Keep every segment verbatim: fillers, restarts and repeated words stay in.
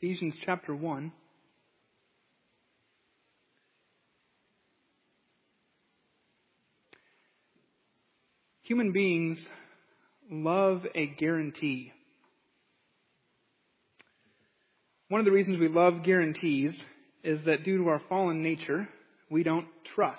Ephesians chapter one. Human beings love a guarantee. One of the reasons we love guarantees is that due to our fallen nature, we don't trust.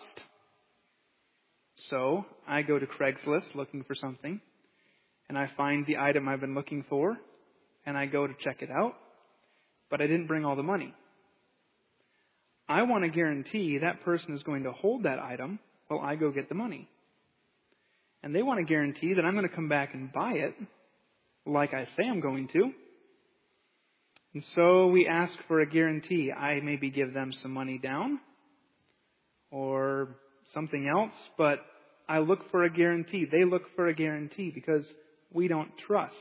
So, I go to Craigslist looking for something, and I find the item I've been looking for, and I go to check it out, but I didn't bring all the money. I want to guarantee that person is going to hold that item while I go get the money. And they want to guarantee that I'm going to come back and buy it like I say I'm going to. And so we ask for a guarantee. I maybe give them some money down or something else, but I look for a guarantee. They look for a guarantee because we don't trust.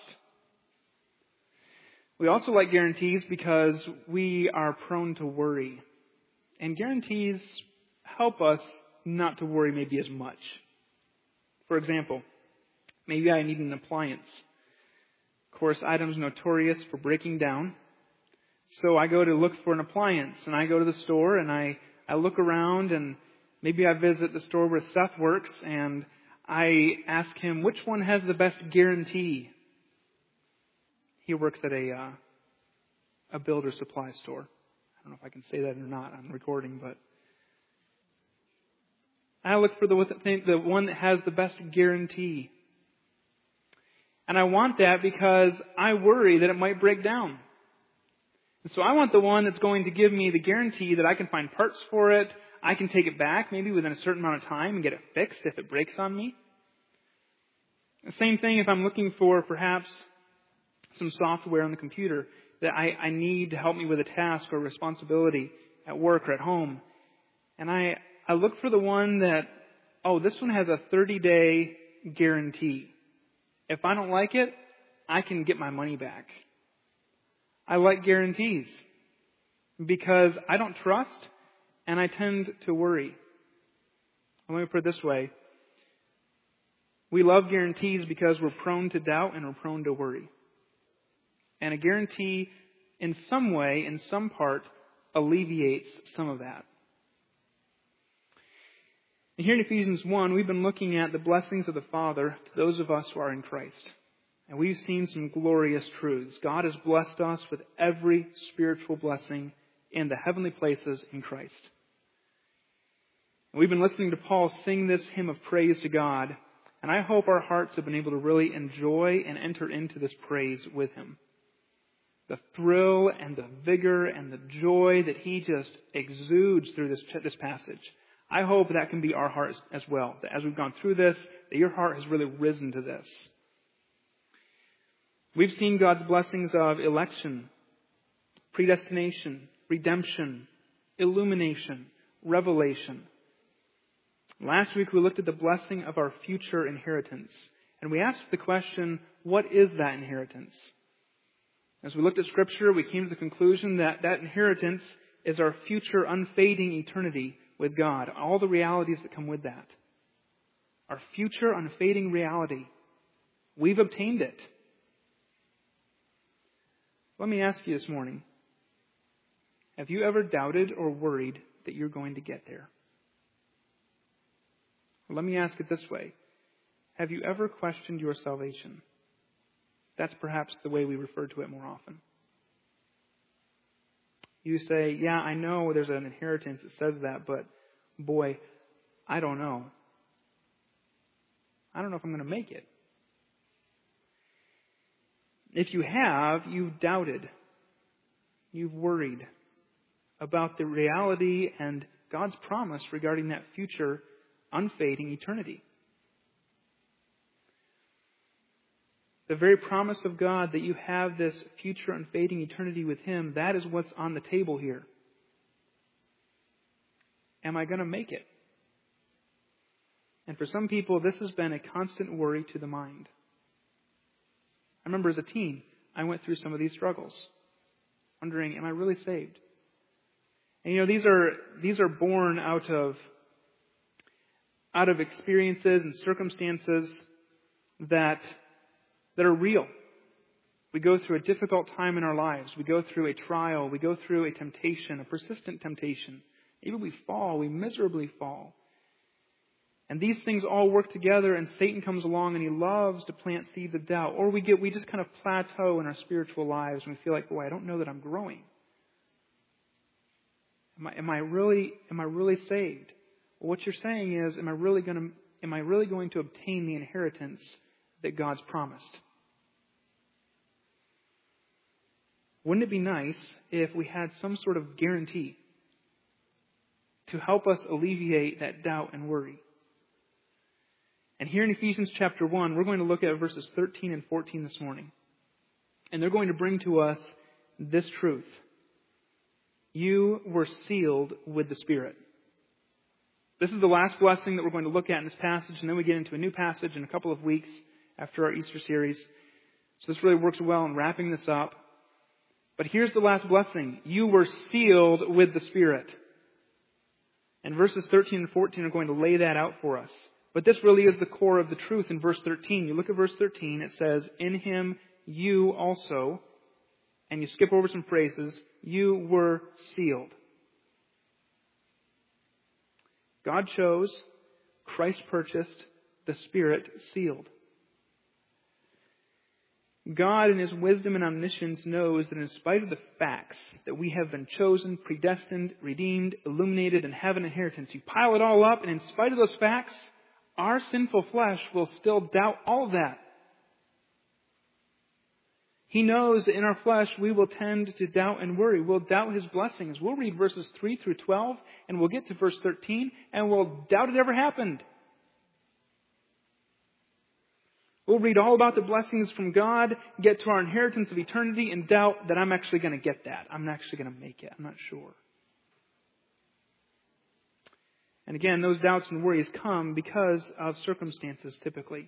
We also like guarantees because we are prone to worry. And guarantees help us not to worry maybe as much. For example, maybe I need an appliance. Of course, items notorious for breaking down. So I go to look for an appliance, and I go to the store, and I, I look around, and maybe I visit the store where Seth works, and I ask him, which one has the best guarantee? He works at a uh, a builder supply store. I don't know if I can say that or not on recording, but I look for the, the one that has the best guarantee. And I want that because I worry that it might break down. And so I want the one that's going to give me the guarantee that I can find parts for it. I can take it back maybe within a certain amount of time and get it fixed if it breaks on me. The same thing if I'm looking for perhaps some software on the computer that I, I need to help me with a task or responsibility at work or at home. And I, I look for the one that, oh, this one has a thirty-day guarantee. If I don't like it, I can get my money back. I like guarantees because I don't trust and I tend to worry. Let me put it this way. We love guarantees because we're prone to doubt and we're prone to worry. And a guarantee in some way, in some part, alleviates some of that. And here in Ephesians one, we've been looking at the blessings of the Father to those of us who are in Christ. And we've seen some glorious truths. God has blessed us with every spiritual blessing in the heavenly places in Christ. And we've been listening to Paul sing this hymn of praise to God. And I hope our hearts have been able to really enjoy and enter into this praise with him. The thrill and the vigor and the joy that he just exudes through this, this passage. I hope that can be our hearts as well. That as we've gone through this, that your heart has really risen to this. We've seen God's blessings of election, predestination, redemption, illumination, revelation. Last week we looked at the blessing of our future inheritance. And we asked the question, what is that inheritance? As we looked at Scripture, we came to the conclusion that that inheritance is our future unfading eternity with God. All the realities that come with that. Our future unfading reality. We've obtained it. Let me ask you this morning. Have you ever doubted or worried that you're going to get there? Or let me ask it this way. Have you ever questioned your salvation? That's perhaps the way we refer to it more often. You say, yeah, I know there's an inheritance that says that, but boy, I don't know. I don't know if I'm going to make it. If you have, you've doubted. You've worried about the reality and God's promise regarding that future unfading eternity. The very promise of God that you have this future unfading eternity with Him, that is what's on the table here. Am I going to make it? And for some people, this has been a constant worry to the mind. I remember as a teen, I went through some of these struggles, wondering, am I really saved? And you know, these are these are born out of out of experiences and circumstances that that are real. We go through a difficult time in our lives. We go through a trial. We go through a temptation, a persistent temptation. Maybe we fall. We miserably fall. And these things all work together, and Satan comes along and he loves to plant seeds of doubt. Or we get we just kind of plateau in our spiritual lives and we feel like, boy, I don't know that I'm growing. Am I, am I really am I really saved? Well, what you're saying is, am I really going to am I really going to obtain the inheritance that God's promised? Wouldn't it be nice if we had some sort of guarantee to help us alleviate that doubt and worry? And here in Ephesians chapter one, we're going to look at verses thirteen and fourteen this morning. And they're going to bring to us this truth. You were sealed with the Spirit. This is the last blessing that we're going to look at in this passage, and then we get into a new passage in a couple of weeks after our Easter series. So this really works well in wrapping this up. But here's the last blessing. You were sealed with the Spirit. And verses thirteen and fourteen are going to lay that out for us. But this really is the core of the truth in verse thirteen. You look at verse thirteen, it says, in Him you also, and you skip over some phrases, you were sealed. God chose, Christ purchased, the Spirit sealed. God in His wisdom and omniscience knows that in spite of the facts that we have been chosen, predestined, redeemed, illuminated, and have an inheritance, you pile it all up, and in spite of those facts, our sinful flesh will still doubt all of that. He knows that in our flesh we will tend to doubt and worry. We'll doubt His blessings. We'll read verses three through twelve, and we'll get to verse thirteen, and we'll doubt it ever happened. We'll read all about the blessings from God, get to our inheritance of eternity, and doubt that I'm actually going to get that. I'm actually going to make it. I'm not sure. And again, those doubts and worries come because of circumstances typically.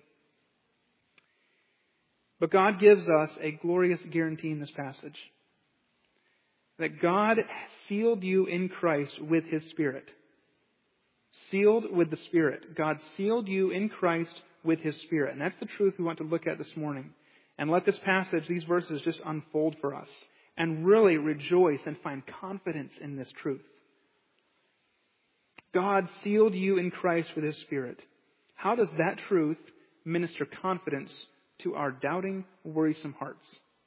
But God gives us a glorious guarantee in this passage. That God sealed you in Christ with His Spirit. Sealed with the Spirit. God sealed you in Christ with His Spirit. And that's the truth we want to look at this morning. And let this passage, these verses, just unfold for us. And really rejoice and find confidence in this truth. God sealed you in Christ with His Spirit. How does that truth minister confidence to our doubting, worrisome hearts?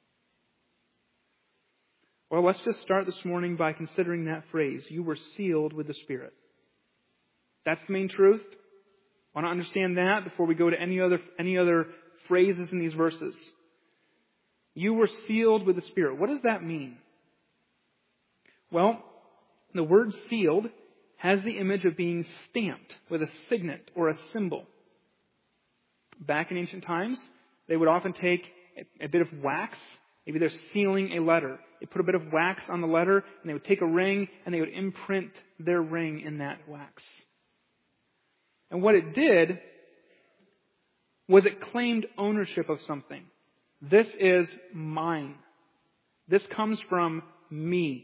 Well, let's just start this morning by considering that phrase. You were sealed with the Spirit. That's the main truth. I want to understand that before we go to any other any other phrases in these verses. You were sealed with the Spirit. What does that mean? Well, the word sealed has the image of being stamped with a signet or a symbol. Back in ancient times, they would often take a, a bit of wax. Maybe they're sealing a letter. They put a bit of wax on the letter, and they would take a ring, and they would imprint their ring in that wax. And what it did was it claimed ownership of something. This is mine. This comes from me.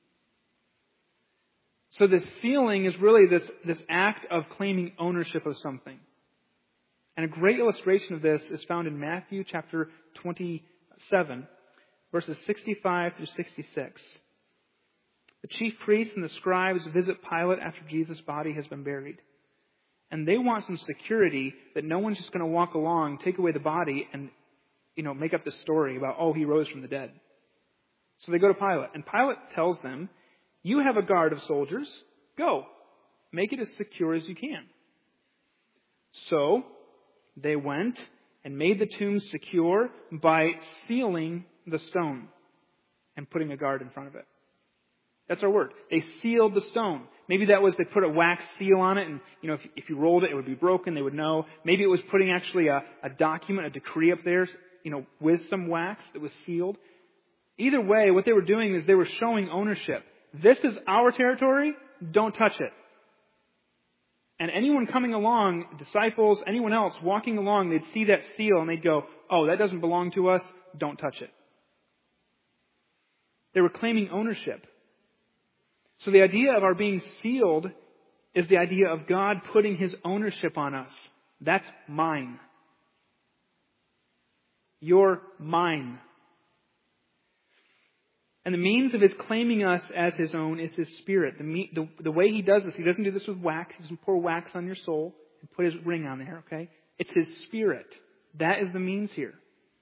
So this sealing is really this, this act of claiming ownership of something. And a great illustration of this is found in Matthew chapter twenty-seven, verses sixty-five through sixty-six. The chief priests and the scribes visit Pilate after Jesus' body has been buried. And they want some security that no one's just going to walk along, take away the body, and, you know, make up this story about, oh, he rose from the dead. So they go to Pilate. And Pilate tells them, you have a guard of soldiers. Go. Make it as secure as you can. So they went and made the tomb secure by sealing the stone and putting a guard in front of it. That's our word. They sealed the stone. Maybe that was they put a wax seal on it, and you know if, if you rolled it, it would be broken. They would know. Maybe it was putting actually a, a document, a decree up there, you know, with some wax that was sealed. Either way, what they were doing is they were showing ownership. This is our territory. Don't touch it. And anyone coming along, disciples, anyone else walking along, they'd see that seal and they'd go, oh, that doesn't belong to us. Don't touch it. They were claiming ownership. So the idea of our being sealed is the idea of God putting His ownership on us. That's mine. You're mine. And the means of His claiming us as His own is His Spirit. The, me, the, the way He does this, He doesn't do this with wax. He doesn't pour wax on your soul and put His ring on there, okay? It's His Spirit. That is the means here.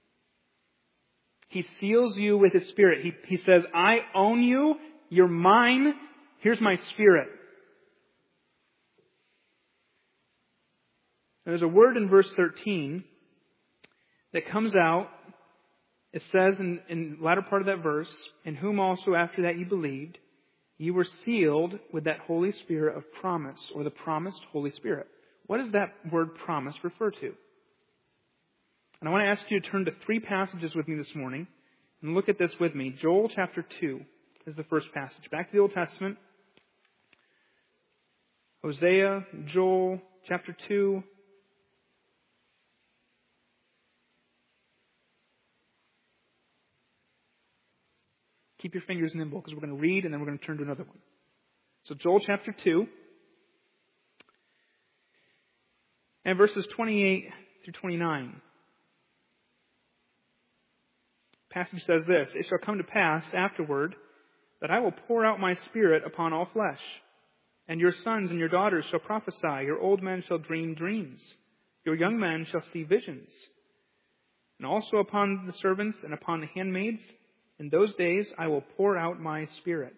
He seals you with His Spirit. He, he says, I own you. You're mine. Here's my Spirit. There's a word in verse thirteen that comes out. It says in, in the latter part of that verse, in whom also after that you believed, you were sealed with that Holy Spirit of promise, or the promised Holy Spirit. What does that word promise refer to? And I want to ask you to turn to three passages with me this morning and look at this with me. Joel chapter two is the first passage. Back to the Old Testament. Hosea, Joel chapter two. Keep your fingers nimble because we're going to read and then we're going to turn to another one. So Joel chapter two. And verses twenty-eight through twenty-nine. The passage says this, it shall come to pass afterward that I will pour out my Spirit upon all flesh. And your sons and your daughters shall prophesy. Your old men shall dream dreams. Your young men shall see visions. And also upon the servants and upon the handmaids, in those days I will pour out my Spirit.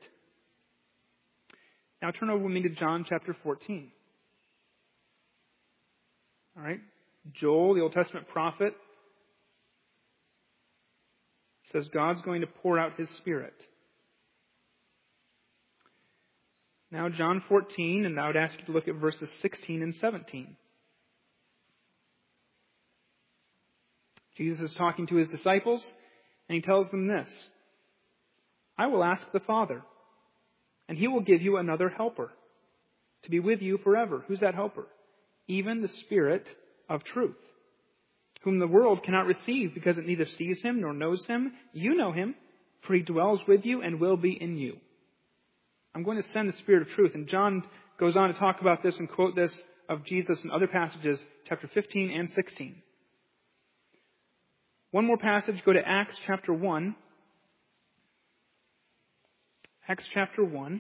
Now turn over with me to John chapter fourteen. All right. Joel, the Old Testament prophet, says God's going to pour out His Spirit. Now John fourteen, and I would ask you to look at verses sixteen and seventeen. Jesus is talking to His disciples, and He tells them this, I will ask the Father, and He will give you another helper to be with you forever. Who's that helper? Even the Spirit of truth, whom the world cannot receive because it neither sees Him nor knows Him. You know Him, for He dwells with you and will be in you. I'm going to send the Spirit of truth. And John goes on to talk about this and quote this of Jesus in other passages, chapter fifteen and sixteen. One more passage, go to Acts chapter one. Acts chapter one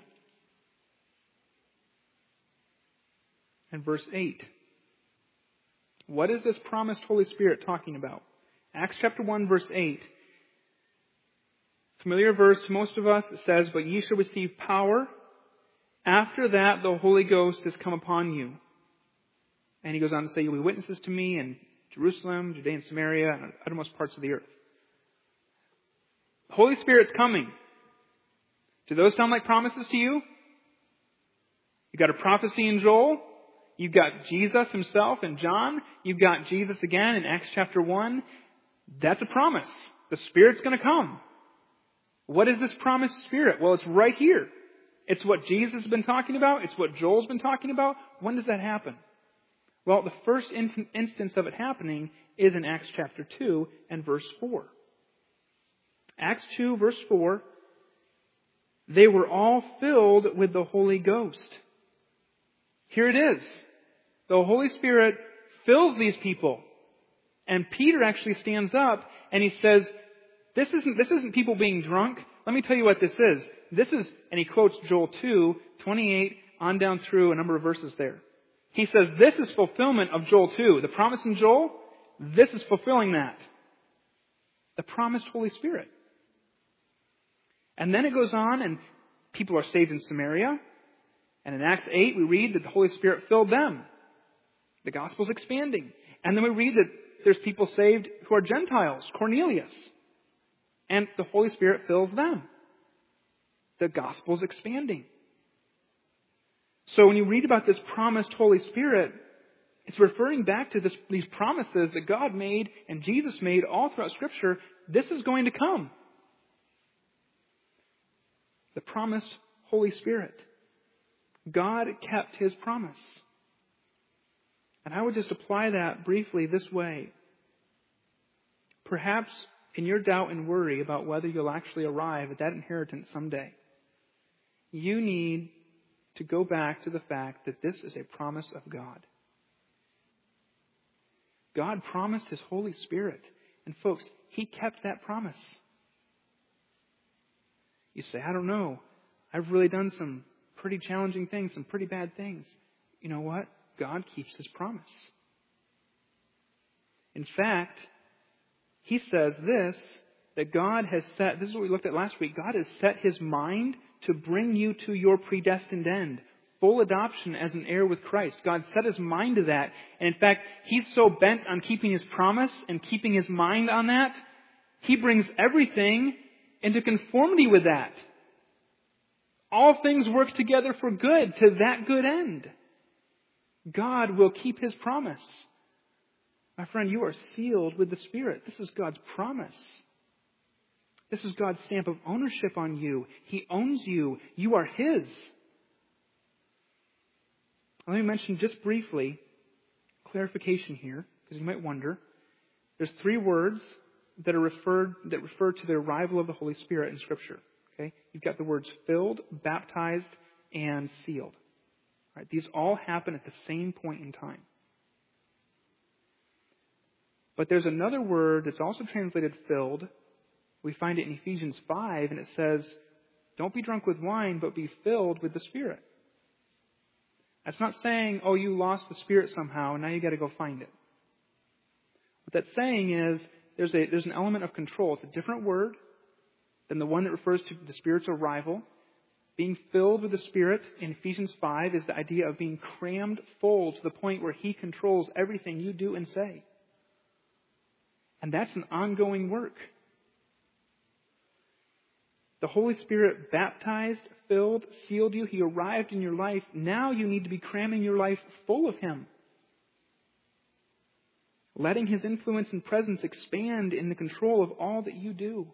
and verse eight. What is this promised Holy Spirit talking about? Acts chapter one verse eight. Familiar verse to most of us. It says, but ye shall receive power. After that the Holy Ghost has come upon you. And he goes on to say, you'll be witnesses to me in Jerusalem, Judea and Samaria, and uttermost parts of the earth. The Holy Spirit's coming. Do those sound like promises to you? You've got a prophecy in Joel. You've got Jesus Himself in John. You've got Jesus again in Acts chapter one. That's a promise. The Spirit's going to come. What is this promised Spirit? Well, it's right here. It's what Jesus has been talking about. It's what Joel's been talking about. When does that happen? Well, the first in- instance of it happening is in Acts chapter two and verse four. Acts two verse four. They were all filled with the Holy Ghost. Here it is. The Holy Spirit fills these people. And Peter actually stands up and he says, this isn't, this isn't people being drunk. Let me tell you what this is. This is, and he quotes Joel two, twenty-eight, on down through a number of verses there. He says, this is fulfillment of Joel two. The promise in Joel, this is fulfilling that. The promised Holy Spirit. And then it goes on and people are saved in Samaria. And in Acts eight, we read that the Holy Spirit filled them. The gospel's expanding. And then we read that there's people saved who are Gentiles, Cornelius. And the Holy Spirit fills them. The gospel's expanding. So when you read about this promised Holy Spirit, it's referring back to this, these promises that God made and Jesus made all throughout Scripture. This is going to come. The promised Holy Spirit. God kept His promise. And I would just apply that briefly this way. Perhaps in your doubt and worry about whether you'll actually arrive at that inheritance someday, you need to go back to the fact that this is a promise of God. God promised His Holy Spirit. And folks, He kept that promise. You say, I don't know. I've really done some pretty challenging things, some pretty bad things. You know what? God keeps His promise. In fact, He says this, that God has set, this is what we looked at last week, God has set His mind to bring you to your predestined end. Full adoption as an heir with Christ. God set His mind to that. And in fact, He's so bent on keeping His promise and keeping His mind on that, He brings everything into conformity with that. All things work together for good, to that good end. God will keep His promise. My friend, you are sealed with the Spirit. This is God's promise. This is God's stamp of ownership on you. He owns you. You are His. Let me mention just briefly, clarification here, because you might wonder. There's three words that are referred that refer to the arrival of the Holy Spirit in Scripture. Okay? You've got the words filled, baptized, and sealed. All right? These all happen at the same point in time. But there's another word that's also translated filled. We find it in Ephesians five, and it says, don't be drunk with wine, but be filled with the Spirit. That's not saying, oh, you lost the Spirit somehow, and now you got to go find it. What that's saying is, there's a there's an element of control. It's a different word than the one that refers to the Spirit's arrival. Being filled with the Spirit in Ephesians five is the idea of being crammed full to the point where He controls everything you do and say. And that's an ongoing work. The Holy Spirit baptized, filled, sealed you. He arrived in your life. Now you need to be cramming your life full of Him. Letting His influence and presence expand in the control of all that you do.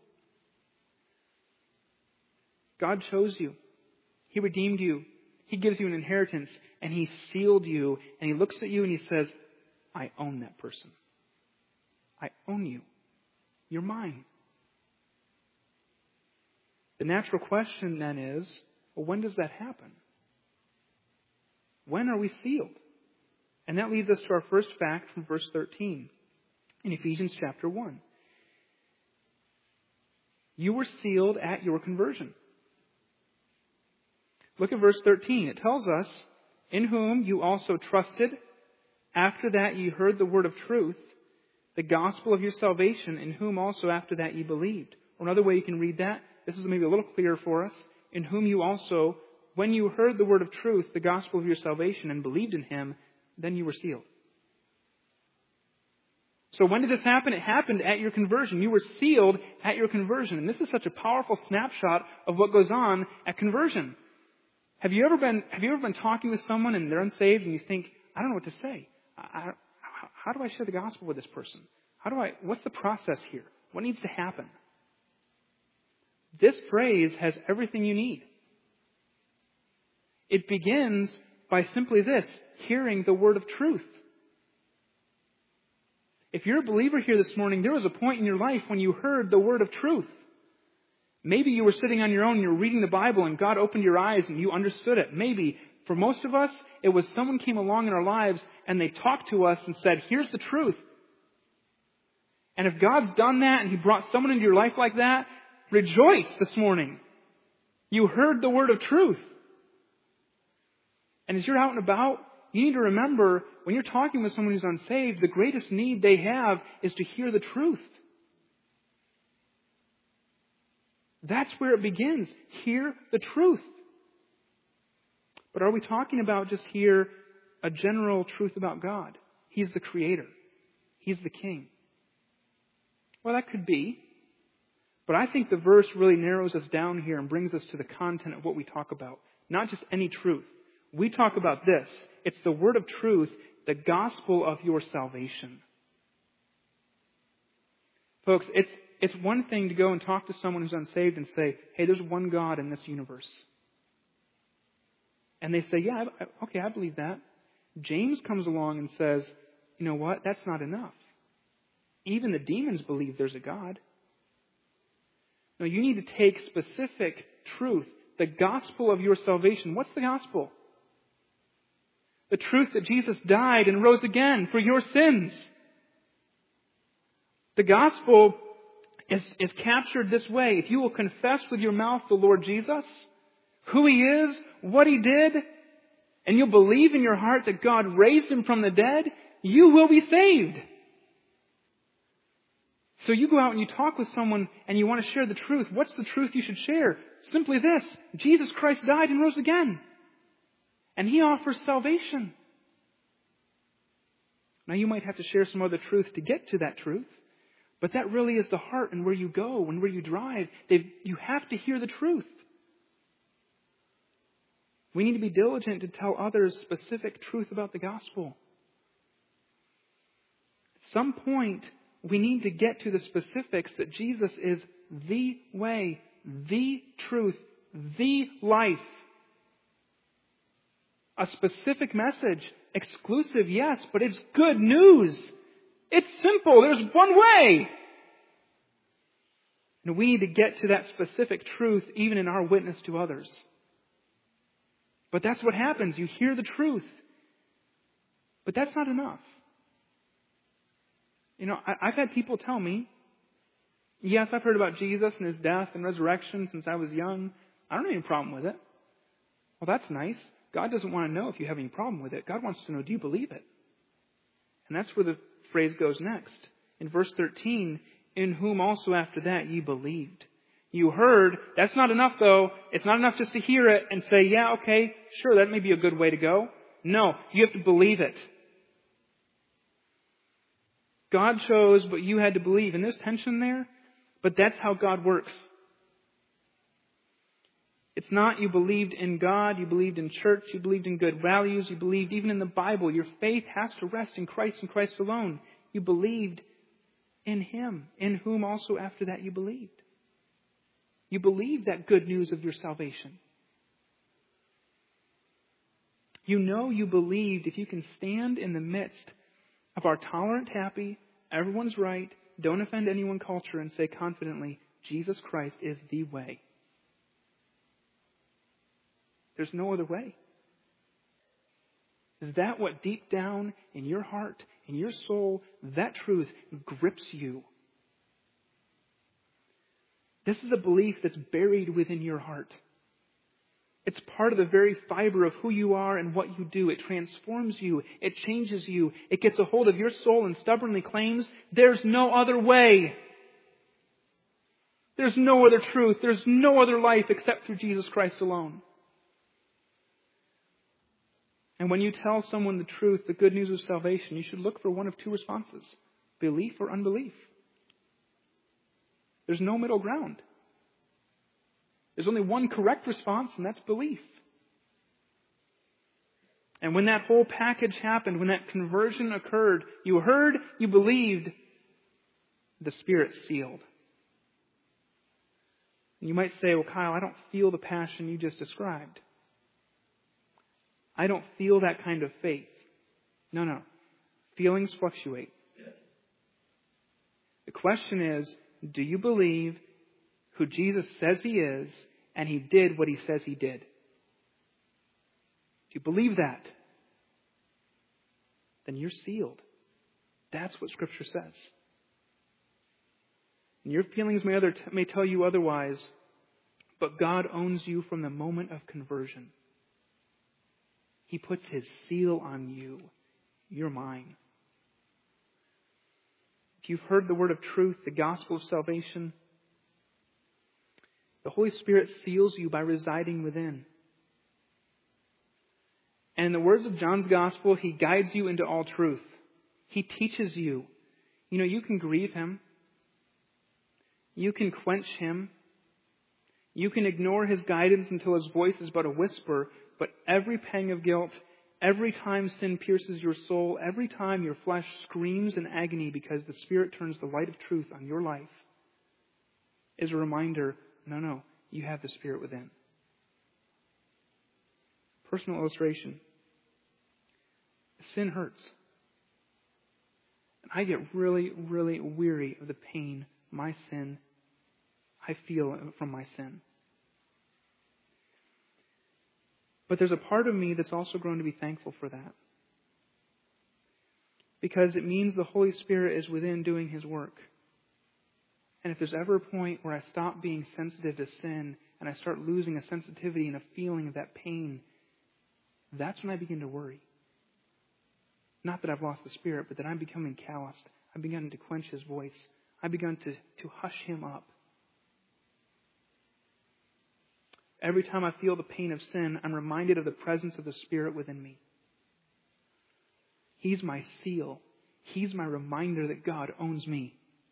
God chose you. He redeemed you. He gives you an inheritance. And He sealed you. And He looks at you and He says, I own that person. I own you. You're mine. The natural question then is, well, when does that happen? When are we sealed? And that leads us to our first fact from verse thirteen in Ephesians chapter one. You were sealed at your conversion. Look at verse thirteen. It tells us, in whom you also trusted, after that ye heard the word of truth, the gospel of your salvation, in whom also after that ye believed. Or another way you can read that, this is maybe a little clearer for us, in whom you also, when you heard the word of truth, the gospel of your salvation, and believed in Him, then you were sealed. So when did this happen? It happened at your conversion. You were sealed at your conversion. And this is such a powerful snapshot of what goes on at conversion. Have you ever been, have you ever been talking with someone and they're unsaved and you think, I don't know what to say. I, I, how, how do I share the gospel with this person? How do I, what's the process here? What needs to happen? This phrase has everything you need. It begins by simply this, hearing the word of truth. If you're a believer here this morning, there was a point in your life when you heard the word of truth. Maybe you were sitting on your own and you were reading the Bible and God opened your eyes and you understood it. Maybe, for most of us, it was someone came along in our lives and they talked to us and said, here's the truth. And if God's done that and He brought someone into your life like that, rejoice this morning. You heard the word of truth. And as you're out and about, you need to remember, when you're talking with someone who's unsaved, the greatest need they have is to hear the truth. That's where it begins. Hear the truth. But are we talking about just hear a general truth about God? He's the Creator. He's the King. Well, that could be. But I think the verse really narrows us down here and brings us to the content of what we talk about. Not just any truth. We talk about this. It's the word of truth, the gospel of your salvation. Folks, it's it's one thing to go and talk to someone who's unsaved and say, hey, there's one God in this universe. And they say, yeah, I, okay, I believe that. James comes along and says, you know what? That's not enough. Even the demons believe there's a God. No, you need to take specific truth, the gospel of your salvation. What's the gospel? The truth that Jesus died and rose again for your sins. The gospel is, is captured this way. If you will confess with your mouth the Lord Jesus, who He is, what He did, and you'll believe in your heart that God raised Him from the dead, you will be saved. So you go out and you talk with someone and you want to share the truth. What's the truth you should share? Simply this: Jesus Christ died and rose again. And He offers salvation. Now you might have to share some other truth to get to that truth. But that really is the heart and where you go and where you drive. They've, you have to hear the truth. We need to be diligent to tell others specific truth about the gospel. At some point, we need to get to the specifics that Jesus is the way, the truth, the life. A specific message, exclusive, yes, but it's good news. It's simple. There's one way. And we need to get to that specific truth even in our witness to others. But that's what happens. You hear the truth. But that's not enough. You know, I, I've had people tell me, yes, I've heard about Jesus and His death and resurrection since I was young. I don't have any problem with it. Well, that's nice. God doesn't want to know if you have any problem with it. God wants to know, do you believe it? And that's where the phrase goes next. In verse thirteen, in whom also after that ye believed. You heard. That's not enough, though. It's not enough just to hear it and say, yeah, okay, sure, that may be a good way to go. No, you have to believe it. God chose, but you had to believe. And there's tension there, but that's how God works. It's not you believed in God, you believed in church, you believed in good values, you believed even in the Bible. Your faith has to rest in Christ and Christ alone. You believed in Him, in whom also after that you believed. You believe that good news of your salvation. You know you believed if you can stand in the midst of our tolerant, happy, everyone's right, don't offend anyone culture and say confidently, Jesus Christ is the way. There's no other way. Is that what deep down in your heart, in your soul, that truth grips you? This is a belief that's buried within your heart. It's part of the very fiber of who you are and what you do. It transforms you. It changes you. It gets a hold of your soul and stubbornly claims, there's no other way. There's no other truth. There's no other life except through Jesus Christ alone. And when you tell someone the truth, the good news of salvation, you should look for one of two responses: belief or unbelief. There's no middle ground. There's only one correct response, and that's belief. And when that whole package happened, when that conversion occurred, you heard, you believed, the Spirit sealed. And you might say, well, Kyle, I don't feel the passion you just described. I don't feel that kind of faith. No, no. Feelings fluctuate. The question is, do you believe who Jesus says He is and He did what He says He did? Do you believe that? Then you're sealed. That's what Scripture says. And your feelings may, other, may tell you otherwise, but God owns you from the moment of conversion. He puts His seal on you. You're mine. If you've heard the word of truth, the gospel of salvation, the Holy Spirit seals you by residing within. And in the words of John's gospel, He guides you into all truth. He teaches you. You know, you can grieve Him. You can quench Him. You can ignore His guidance until His voice is but a whisper. But every pang of guilt, every time sin pierces your soul, every time your flesh screams in agony because the Spirit turns the light of truth on your life, is a reminder, no, no, you have the Spirit within. Personal illustration. Sin hurts. And I get really, really weary of the pain my sin, I feel from my sin. But there's a part of me that's also grown to be thankful for that. Because it means the Holy Spirit is within doing His work. And if there's ever a point where I stop being sensitive to sin and I start losing a sensitivity and a feeling of that pain, that's when I begin to worry. Not that I've lost the Spirit, but that I'm becoming calloused. I've begun to quench His voice. I've begun to, to hush Him up. Every time I feel the pain of sin, I'm reminded of the presence of the Spirit within me. He's my seal. He's my reminder that God owns me.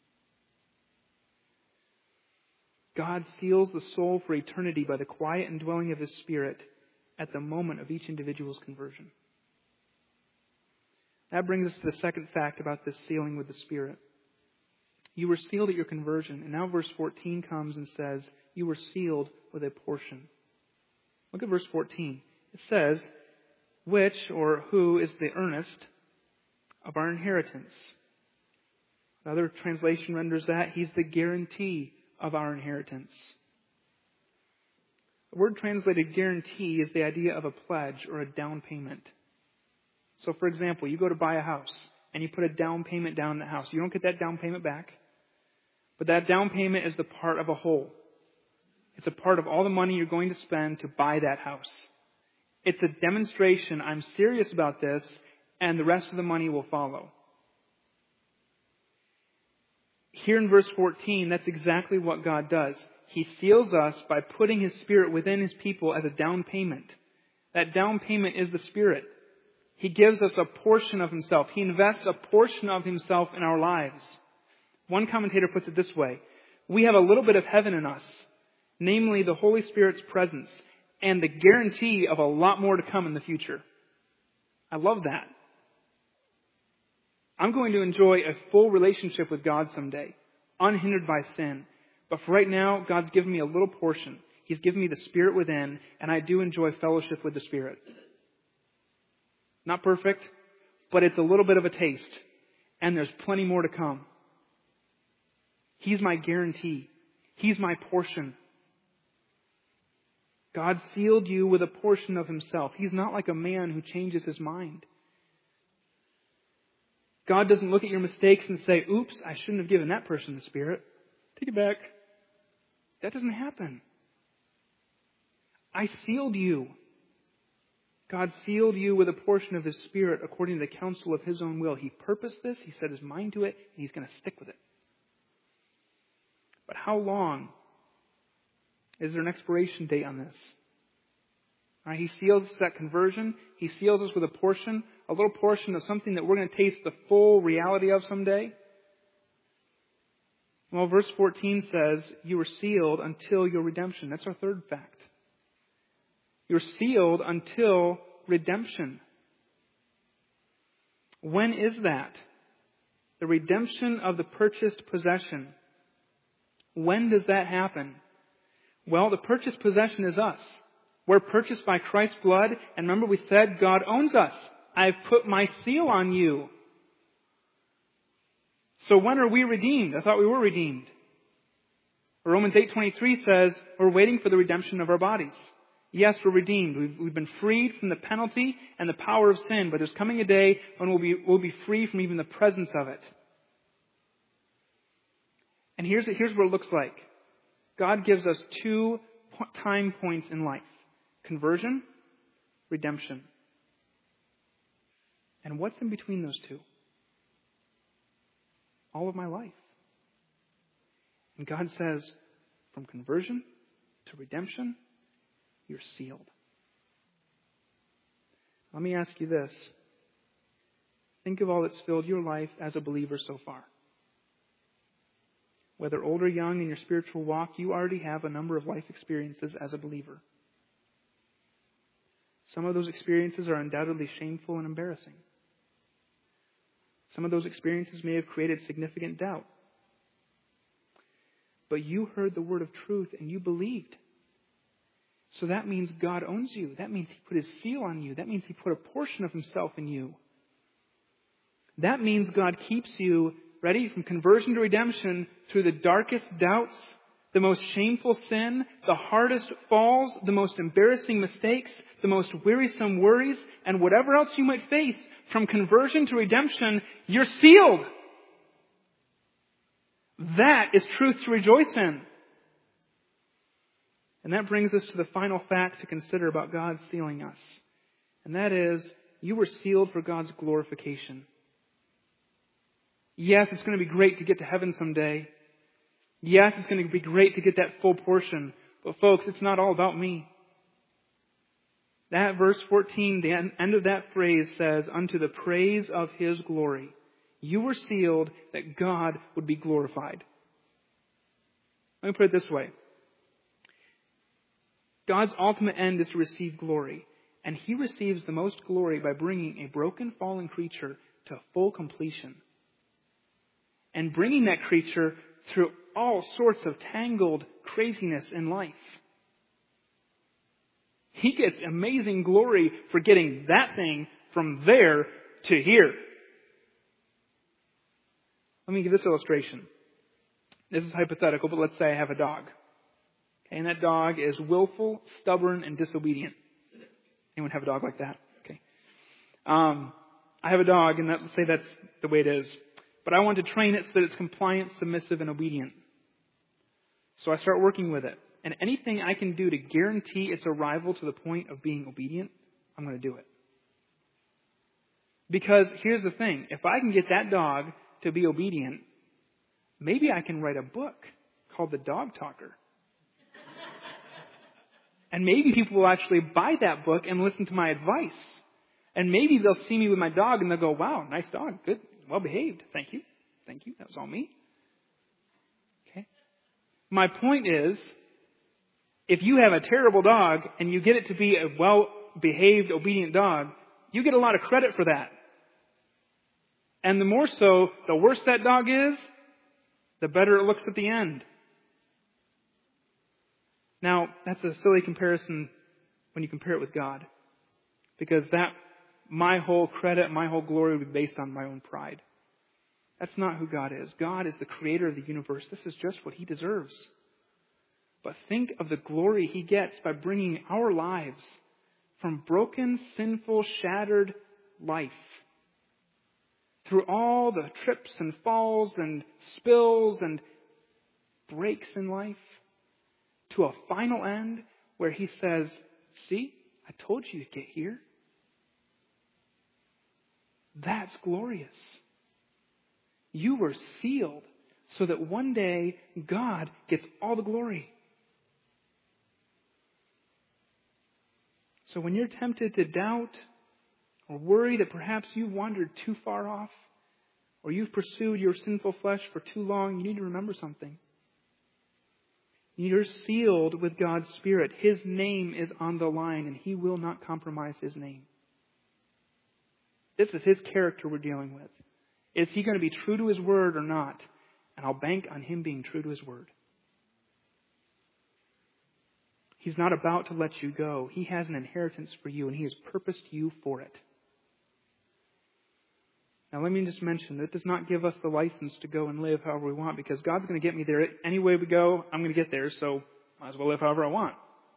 God seals the soul for eternity by the quiet indwelling of His Spirit at the moment of each individual's conversion. That brings us to the second fact about this sealing with the Spirit. You were sealed at your conversion, and now verse fourteen comes and says, you were sealed with a portion. Look at verse fourteen. It says, which or who is the earnest of our inheritance. Another translation renders that He's the guarantee of our inheritance. The word translated guarantee is the idea of a pledge or a down payment. So for example, you go to buy a house and you put a down payment down in the house. You don't get that down payment back, but that down payment is the part of a whole. It's a part of all the money you're going to spend to buy that house. It's a demonstration, I'm serious about this, and the rest of the money will follow. Here in verse fourteen, that's exactly what God does. He seals us by putting His Spirit within His people as a down payment. That down payment is the Spirit. He gives us a portion of Himself. He invests a portion of Himself in our lives. One commentator puts it this way. We have a little bit of heaven in us, namely the Holy Spirit's presence and the guarantee of a lot more to come in the future. I love that. I'm going to enjoy a full relationship with God someday, unhindered by sin. But for right now, God's given me a little portion. He's given me the Spirit within, and I do enjoy fellowship with the Spirit. Not perfect, but it's a little bit of a taste. And there's plenty more to come. He's my guarantee. He's my portion. God sealed you with a portion of Himself. He's not like a man who changes his mind. God doesn't look at your mistakes and say, oops, I shouldn't have given that person the Spirit. Take it back. That doesn't happen. I sealed you. God sealed you with a portion of His Spirit according to the counsel of His own will. He purposed this. He set His mind to it, and He's going to stick with it. But how long? Is there an expiration date on this? All right, He seals us at conversion. He seals us with a portion, a little portion of something that we're going to taste the full reality of someday. Well, verse fourteen says, you were sealed until your redemption. That's our third fact. You're sealed until redemption. When is that? The redemption of the purchased possession. When does that happen? Well, the purchased possession is us. We're purchased by Christ's blood. And remember we said God owns us. I've put my seal on you. So when are we redeemed? I thought we were redeemed. Romans eight twenty-three says we're waiting for the redemption of our bodies. Yes, we're redeemed. We've, we've been freed from the penalty and the power of sin. But there's coming a day when we'll be, we'll be free from even the presence of it. And here's, here's what it looks like. God gives us two time points in life. Conversion, redemption. And what's in between those two? All of my life. And God says, from conversion to redemption, you're sealed. Let me ask you this. Think of all that's filled your life as a believer so far. Whether old or young in your spiritual walk, you already have a number of life experiences as a believer. Some of those experiences are undoubtedly shameful and embarrassing. Some of those experiences may have created significant doubt. But you heard the word of truth and you believed. So that means God owns you. That means He put His seal on you. That means He put a portion of Himself in you. That means God keeps you ready from conversion to redemption through the darkest doubts, the most shameful sin, the hardest falls, the most embarrassing mistakes, the most wearisome worries, and whatever else you might face. From conversion to redemption, you're sealed. That is truth to rejoice in. And that brings us to the final fact to consider about God sealing us. And that is, you were sealed for God's glorification. Yes, it's going to be great to get to heaven someday. Yes, it's going to be great to get that full portion. But folks, it's not all about me. That verse fourteen, the end of that phrase says, unto the praise of His glory. You were sealed that God would be glorified. Let me put it this way. God's ultimate end is to receive glory. And He receives the most glory by bringing a broken, fallen creature to full completion. And bringing that creature through all sorts of tangled craziness in life. He gets amazing glory for getting that thing from there to here. Let me give this illustration. This is hypothetical, but let's say I have a dog. Okay, and that dog is willful, stubborn, and disobedient. Anyone have a dog like that? Okay. Um, I have a dog, and that, let's say that's the way it is. But I want to train it so that it's compliant, submissive, and obedient. So I start working with it. And anything I can do to guarantee its arrival to the point of being obedient, I'm going to do it. Because here's the thing. If I can get that dog to be obedient, maybe I can write a book called The Dog Talker. And maybe people will actually buy that book and listen to my advice. And maybe they'll see me with my dog and they'll go, wow, nice dog. Good. Well behaved. Thank you. Thank you. That was all me. Okay. My point is, if you have a terrible dog and you get it to be a well-behaved, obedient dog, you get a lot of credit for that. And the more so, the worse that dog is, the better it looks at the end. Now, that's a silly comparison when you compare it with God. Because that, my whole credit, my whole glory would be based on my own pride. That's not who God is. God is the creator of the universe. This is just what He deserves. But think of the glory He gets by bringing our lives from broken, sinful, shattered life through all the trips and falls and spills and breaks in life to a final end where He says, see, I told you to get here. That's glorious. You were sealed so that one day God gets all the glory. So when you're tempted to doubt or worry that perhaps you've wandered too far off or you've pursued your sinful flesh for too long, you need to remember something. You're sealed with God's Spirit. His name is on the line and He will not compromise His name. This is His character we're dealing with. Is He going to be true to His word or not? And I'll bank on Him being true to His word. He's not about to let you go. He has an inheritance for you, and He has purposed you for it. Now let me just mention, that does not give us the license to go and live however we want, because God's going to get me there. Any way we go, I'm going to get there, so might as well live however I want.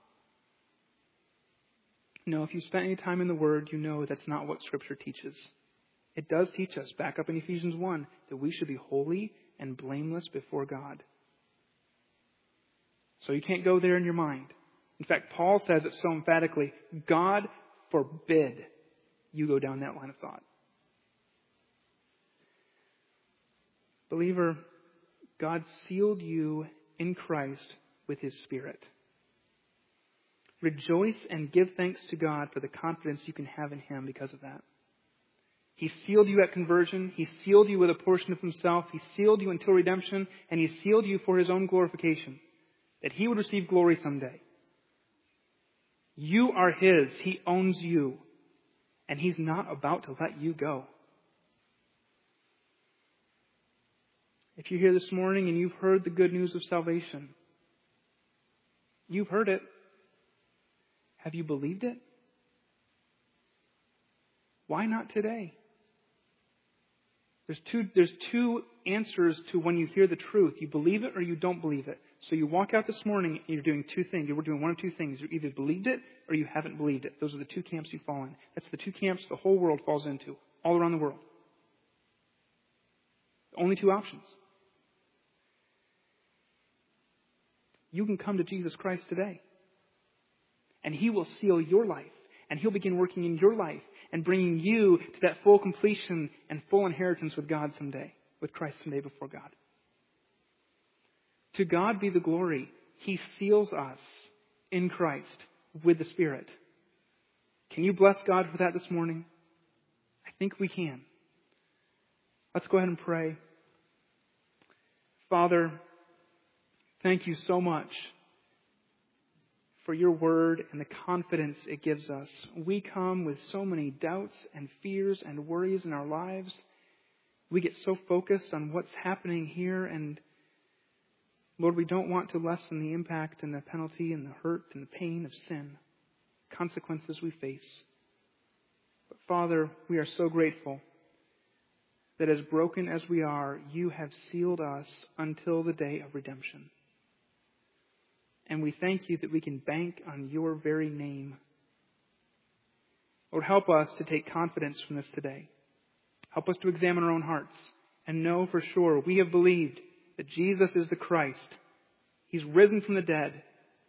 No, if you spent any time in the Word, you know that's not what Scripture teaches. It does teach us, back up in Ephesians one, that we should be holy and blameless before God. So you can't go there in your mind. In fact, Paul says it so emphatically, God forbid you go down that line of thought. Believer, God sealed you in Christ with His Spirit. Rejoice and give thanks to God for the confidence you can have in Him because of that. He sealed you at conversion. He sealed you with a portion of Himself. He sealed you until redemption. And He sealed you for His own glorification, that He would receive glory someday. You are His. He owns you. And He's not about to let you go. If you're here this morning and you've heard the good news of salvation, you've heard it. Have you believed it? Why not today? There's two, there's two answers to when you hear the truth. You believe it or you don't believe it. So you walk out this morning and you're doing two things. You're doing one of two things. You either believed it or you haven't believed it. Those are the two camps you fall in. That's the two camps the whole world falls into, all around the world. Only two options. you can come to Jesus Christ today. And He will seal your life. And He'll begin working in your life and bringing you to that full completion and full inheritance with God someday, with Christ someday before God. To God be the glory. He seals us in Christ with the Spirit. Can you bless God for that this morning? I think we can. Let's go ahead and pray. Father, thank you so much for your word and the confidence it gives us. We come with so many doubts and fears and worries in our lives. We get so focused on what's happening here, and Lord, we don't want to lessen the impact and the penalty and the hurt and the pain of sin, consequences we face. But Father, we are so grateful that as broken as we are, you have sealed us until the day of redemption. And we thank you that we can bank on your very name. Lord, help us to take confidence from this today. Help us to examine our own hearts and know for sure we have believed that Jesus is the Christ. He's risen from the dead.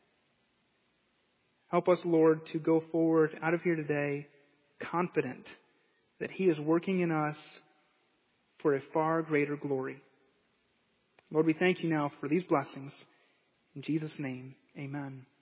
Help us, Lord, to go forward out of here today confident that He is working in us for a far greater glory. Lord, we thank you now for these blessings. In Jesus' name, amen.